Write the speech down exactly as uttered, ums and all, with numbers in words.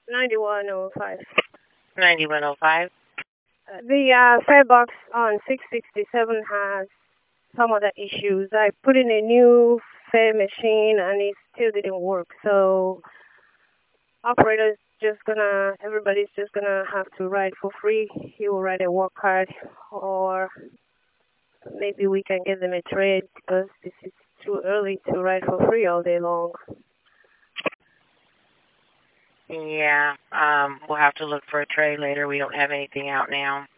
ninety-one oh five. ninety-one oh five. Uh, the uh, fare box on six sixty-seven has some other issues. I put in a new fare machine and it still didn't work. So operator's just gonna, everybody's just gonna have to ride for free. He will write a work card, or maybe we can get them a trade because this is too early to ride for free all day long. Yeah, um, we'll have to look for a trade later. We don't have anything out now.